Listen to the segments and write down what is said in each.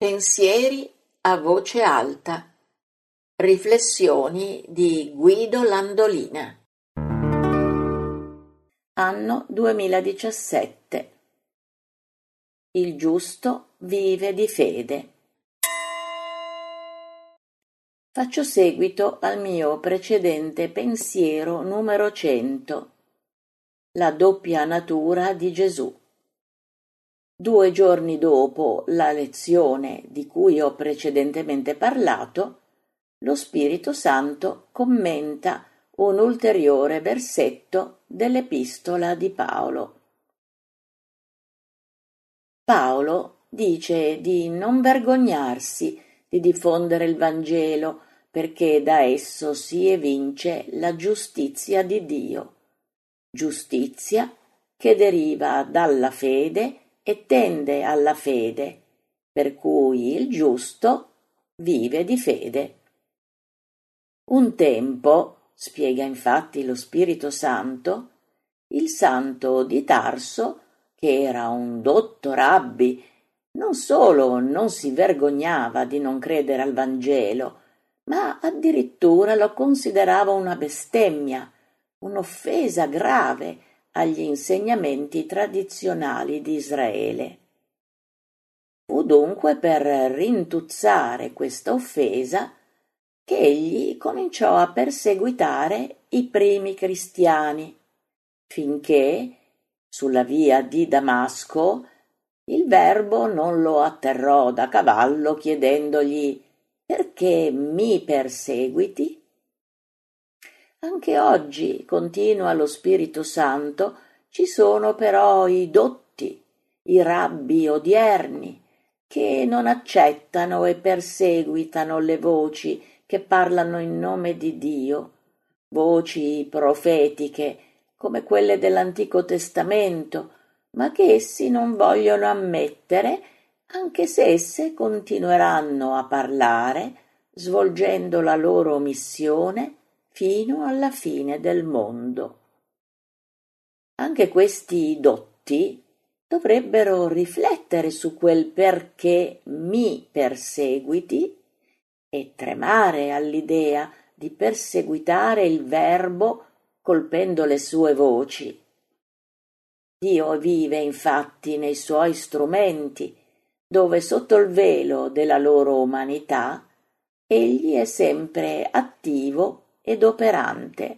Pensieri a voce alta. Riflessioni di Guido Landolina. Anno 2017. Il giusto vive di fede. Faccio seguito al mio precedente pensiero numero 100, la doppia natura di Gesù. 2 giorni dopo la lezione di cui ho precedentemente parlato, lo Spirito Santo commenta un ulteriore versetto dell'Epistola di Paolo. Paolo dice di non vergognarsi di diffondere il Vangelo perché da esso si evince la giustizia di Dio, giustizia che deriva dalla fede e tende alla fede, per cui il giusto vive di fede. Un tempo, spiega infatti lo Spirito Santo, il santo di Tarso, che era un dotto rabbi, non solo non si vergognava di non credere al Vangelo, ma addirittura lo considerava una bestemmia, un'offesa grave agli insegnamenti tradizionali di Israele. Fu dunque per rintuzzare questa offesa che egli cominciò a perseguitare i primi cristiani, finché, sulla via di Damasco, il Verbo non lo atterrò da cavallo chiedendogli: «Perché mi perseguiti?» Anche oggi, continua lo Spirito Santo, ci sono però i dotti, i rabbi odierni, che non accettano e perseguitano le voci che parlano in nome di Dio, voci profetiche come quelle dell'Antico Testamento, ma che essi non vogliono ammettere, anche se esse continueranno a parlare, svolgendo la loro missione fino alla fine del mondo. Anche questi dotti dovrebbero riflettere su quel perché mi perseguiti e tremare all'idea di perseguitare il Verbo colpendo le sue voci. Dio vive infatti nei suoi strumenti, dove sotto il velo della loro umanità egli è sempre attivo ed operante.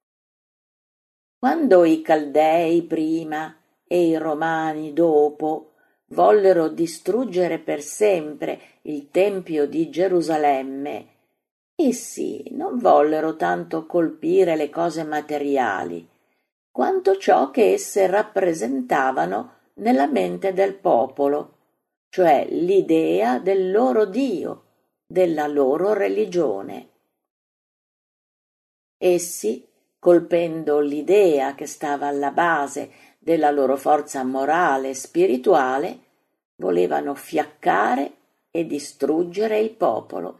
Quando i Caldei prima e i Romani dopo vollero distruggere per sempre il Tempio di Gerusalemme, essi non vollero tanto colpire le cose materiali, quanto ciò che esse rappresentavano nella mente del popolo, cioè l'idea del loro Dio, della loro religione. Essi, colpendo l'idea che stava alla base della loro forza morale e spirituale, volevano fiaccare e distruggere il popolo.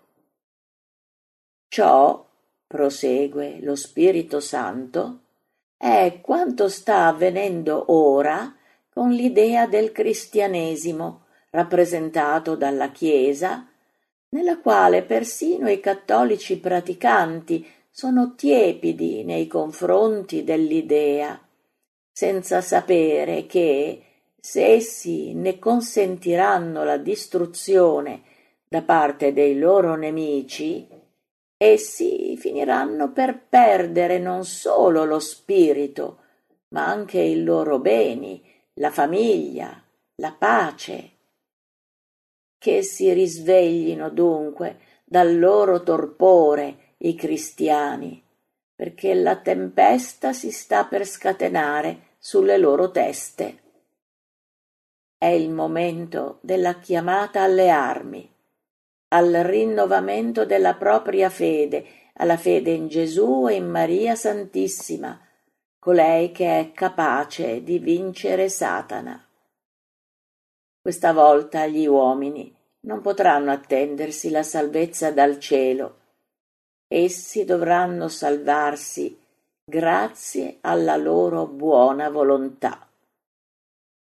Ciò, prosegue lo Spirito Santo, è quanto sta avvenendo ora con l'idea del cristianesimo, rappresentato dalla Chiesa, nella quale persino i cattolici praticanti sono tiepidi nei confronti dell'idea, senza sapere che, se essi ne consentiranno la distruzione da parte dei loro nemici, essi finiranno per perdere non solo lo spirito, ma anche i loro beni, la famiglia, la pace. Che si risveglino dunque dal loro torpore i cristiani, perché la tempesta si sta per scatenare sulle loro teste. È il momento della chiamata alle armi, al rinnovamento della propria fede, alla fede in Gesù e in Maria Santissima, colei che è capace di vincere Satana. Questa volta gli uomini non potranno attendersi la salvezza dal cielo. Essi dovranno salvarsi grazie alla loro buona volontà.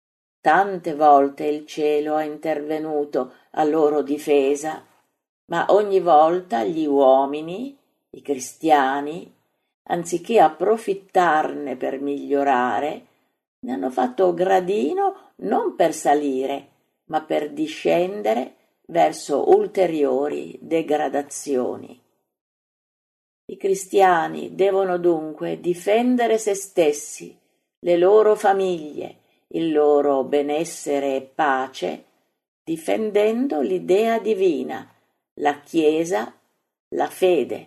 Tante volte il cielo è intervenuto a loro difesa, ma ogni volta gli uomini, i cristiani, anziché approfittarne per migliorare, ne hanno fatto gradino non per salire, ma per discendere verso ulteriori degradazioni. I cristiani devono dunque difendere se stessi, le loro famiglie, il loro benessere e pace, difendendo l'idea divina, la Chiesa, la fede.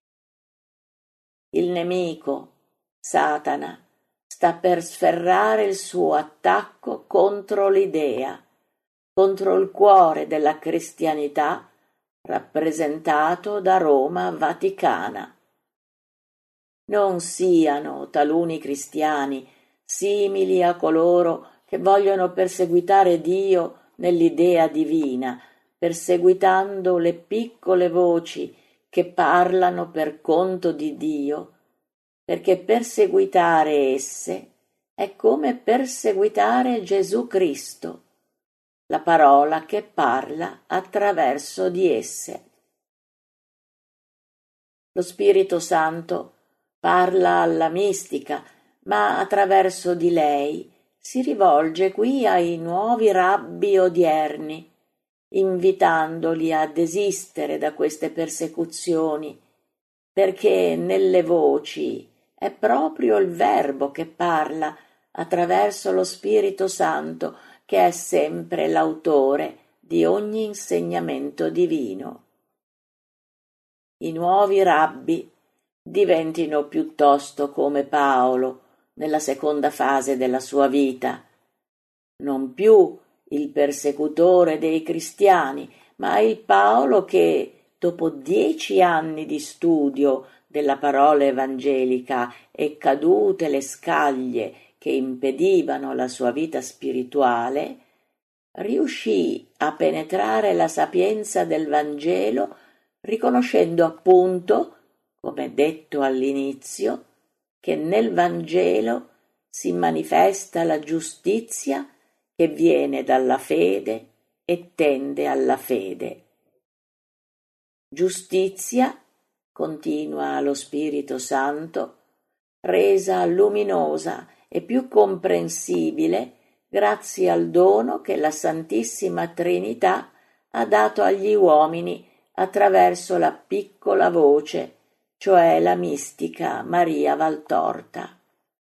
Il nemico, Satana, sta per sferrare il suo attacco contro l'idea, contro il cuore della cristianità rappresentato da Roma Vaticana. Non siano taluni cristiani simili a coloro che vogliono perseguitare Dio nell'idea divina, perseguitando le piccole voci che parlano per conto di Dio, perché perseguitare esse è come perseguitare Gesù Cristo, la parola che parla attraverso di esse. Lo Spirito Santo parla alla mistica, ma attraverso di lei si rivolge qui ai nuovi rabbi odierni, invitandoli a desistere da queste persecuzioni, perché nelle voci è proprio il Verbo che parla attraverso lo Spirito Santo, che è sempre l'autore di ogni insegnamento divino. I nuovi rabbi diventino piuttosto come Paolo nella seconda fase della sua vita, non più il persecutore dei cristiani, ma il Paolo che, dopo 10 anni di studio della parola evangelica e cadute le scaglie che impedivano la sua vita spirituale, riuscì a penetrare la sapienza del Vangelo, riconoscendo appunto, come detto all'inizio, che nel Vangelo si manifesta la giustizia che viene dalla fede e tende alla fede. Giustizia, continua lo Spirito Santo, resa luminosa e più comprensibile grazie al dono che la Santissima Trinità ha dato agli uomini attraverso la piccola voce, cioè la mistica Maria Valtorta.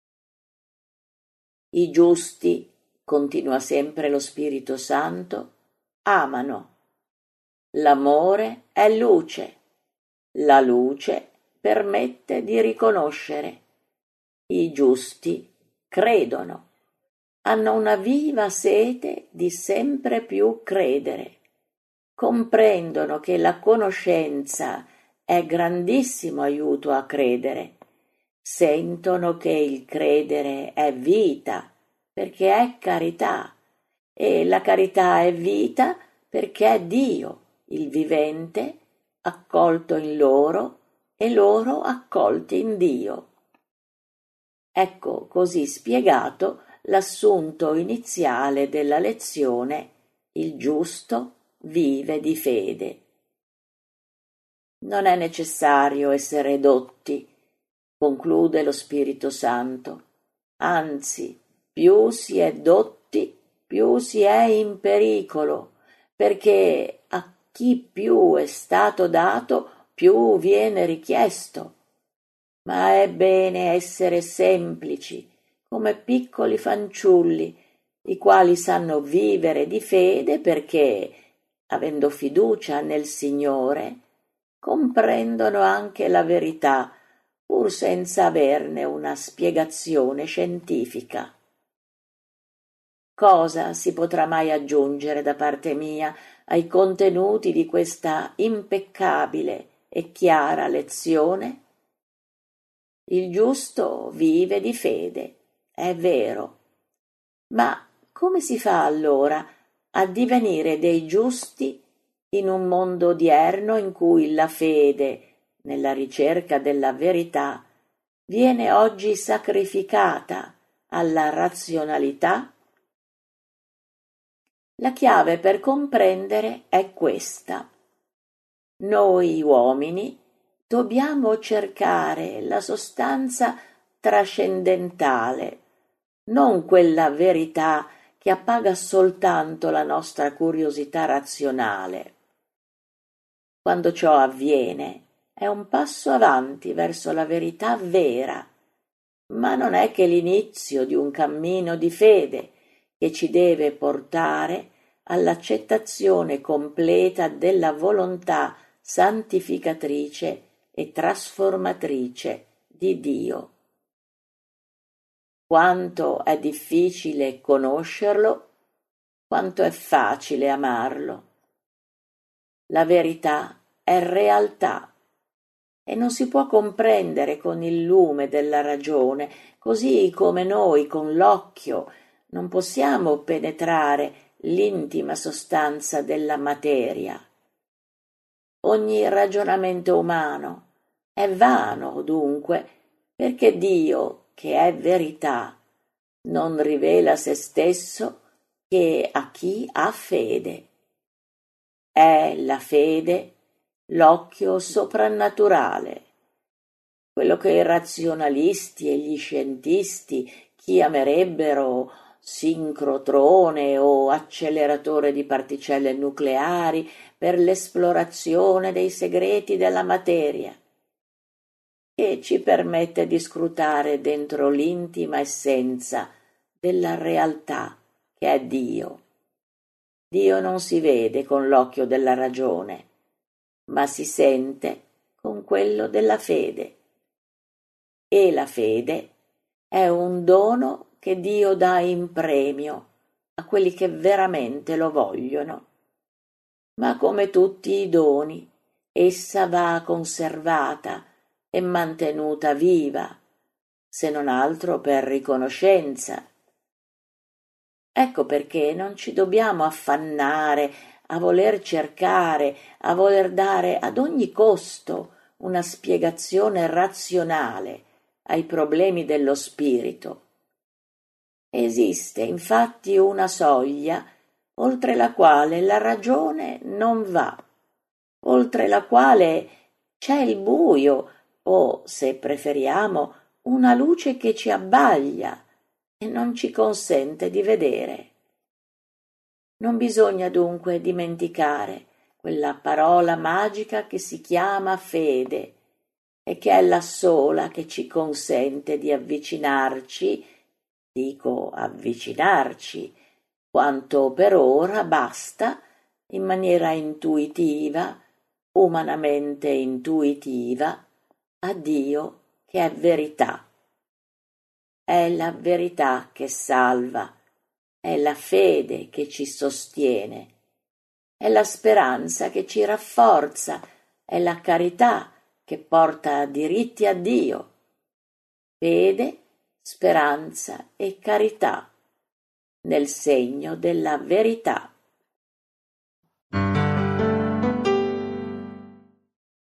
I giusti, continua sempre lo Spirito Santo, amano. L'amore è luce. La luce permette di riconoscere. I giusti credono. Hanno una viva sete di sempre più credere. Comprendono che la conoscenza è grandissimo aiuto a credere. Sentono che il credere è vita, perché è carità, e la carità è vita perché è Dio, il vivente, accolto in loro e loro accolti in Dio. Ecco così spiegato l'assunto iniziale della lezione: il giusto vive di fede. Non è necessario essere dotti, conclude lo Spirito Santo, anzi, più si è dotti, più si è in pericolo, perché a chi più è stato dato, più viene richiesto. Ma è bene essere semplici, come piccoli fanciulli, i quali sanno vivere di fede perché, avendo fiducia nel Signore, comprendono anche la verità, pur senza averne una spiegazione scientifica. Cosa si potrà mai aggiungere da parte mia ai contenuti di questa impeccabile e chiara lezione? Il giusto vive di fede, è vero. Ma come si fa allora a divenire dei giusti in un mondo odierno in cui la fede, nella ricerca della verità, viene oggi sacrificata alla razionalità? La chiave per comprendere è questa. Noi uomini dobbiamo cercare la sostanza trascendentale, non quella verità che appaga soltanto la nostra curiosità razionale. Quando ciò avviene, è un passo avanti verso la verità vera, ma non è che l'inizio di un cammino di fede che ci deve portare all'accettazione completa della volontà santificatrice e trasformatrice di Dio. Quanto è difficile conoscerlo, quanto è facile amarlo. La verità è realtà e non si può comprendere con il lume della ragione, così come noi con l'occhio non possiamo penetrare l'intima sostanza della materia. Ogni ragionamento umano è vano, dunque, perché Dio, che è verità, non rivela se stesso che a chi ha fede. È la fede l'occhio soprannaturale, quello che i razionalisti e gli scientisti chiamerebbero sincrotrone o acceleratore di particelle nucleari per l'esplorazione dei segreti della materia, che ci permette di scrutare dentro l'intima essenza della realtà che è Dio. Dio non si vede con l'occhio della ragione, ma si sente con quello della fede. E la fede è un dono che Dio dà in premio a quelli che veramente lo vogliono. Ma come tutti i doni, essa va conservata e mantenuta viva, se non altro per riconoscenza. Ecco perché non ci dobbiamo affannare a voler cercare, a voler dare ad ogni costo una spiegazione razionale ai problemi dello spirito. Esiste infatti una soglia oltre la quale la ragione non va, oltre la quale c'è il buio o, se preferiamo, una luce che ci abbaglia e non ci consente di vedere. Non bisogna dunque dimenticare quella parola magica che si chiama fede e che è la sola che ci consente di avvicinarci, dico avvicinarci, quanto per ora basta, in maniera intuitiva, umanamente intuitiva, a Dio che è verità. È la verità che salva, è la fede che ci sostiene, è la speranza che ci rafforza, è la carità che porta diritti a Dio. Fede, speranza e carità nel segno della verità.